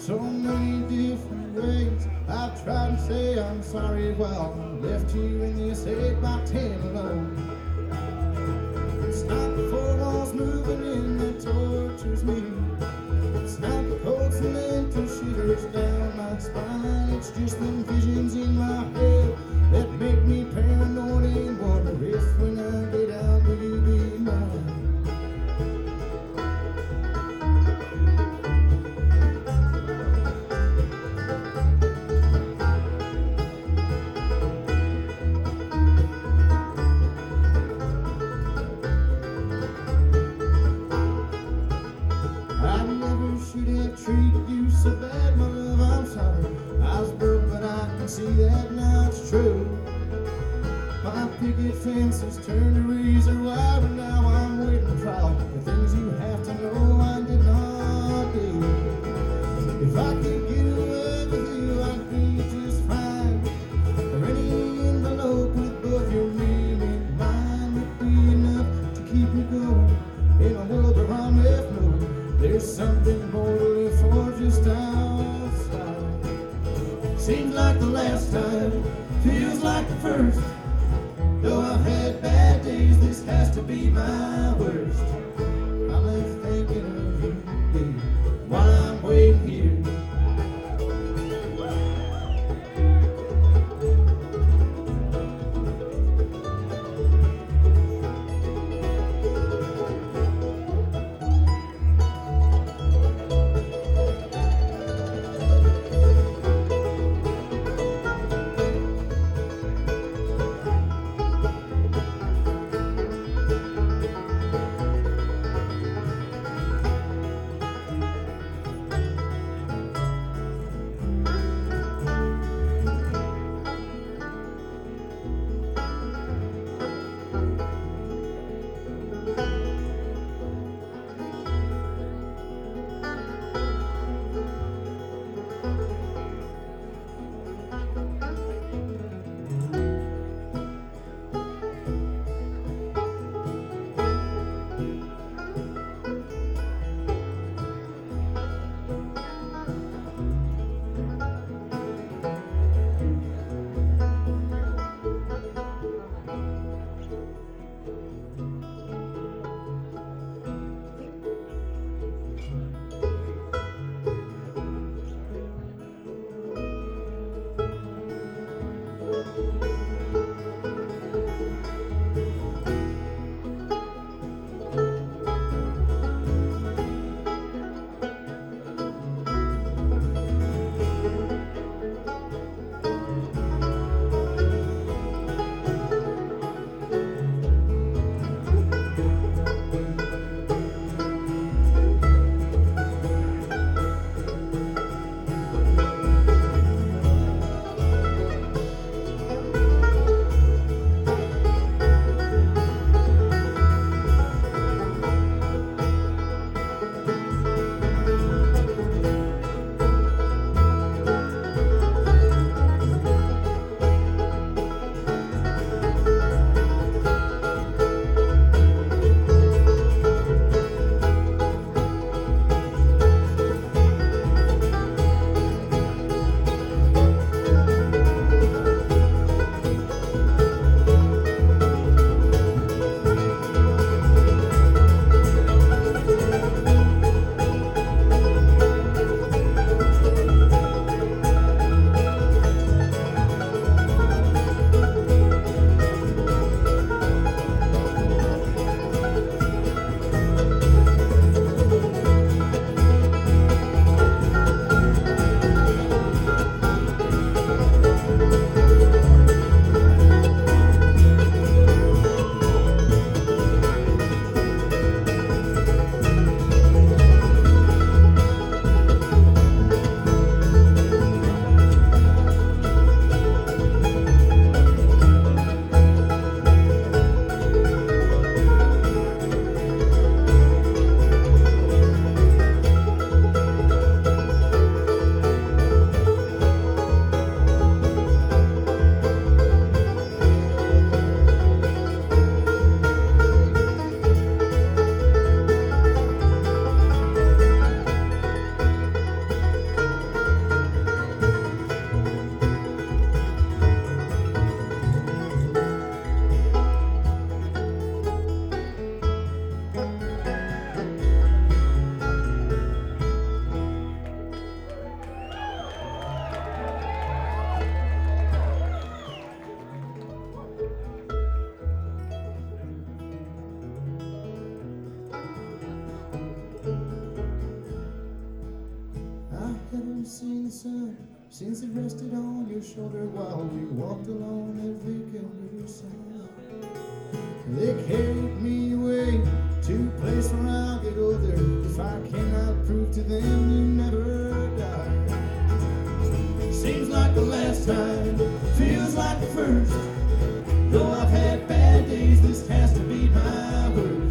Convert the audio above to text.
So many different ways I've tried to say I'm sorry while I left you in this 8 by 10 alone. It's not the four walls moving in that tortures me. It's not the cold cement that shivers down my spine. It's just them visions in my head that make me paranoid and wonder if when I get out will you be mine. I never should have treated you so bad, my love, I'm sorry. I was broke, but I can see that now it's true. My picket fence has turned to razor wire, and now I'm waiting trial for things you have to know I did not do. If I could get away with you, I'd be just fine. Or any envelope with both your name and mine would be enough to keep me going in a world where I'm left knowing there's something more to live for just outside. Seems like the last time, feels like the first. Though I've had bad days, this has to be my worst. I'm left thinking of you, baby, while I'm waiting here. since it rested on your shoulder while we walked along that vacant riverside. They carried me away to a place where I'll get older if I cannot prove to them you never died. Seems like the last time, feels like the first. Though I've had bad days, this has to be my worst.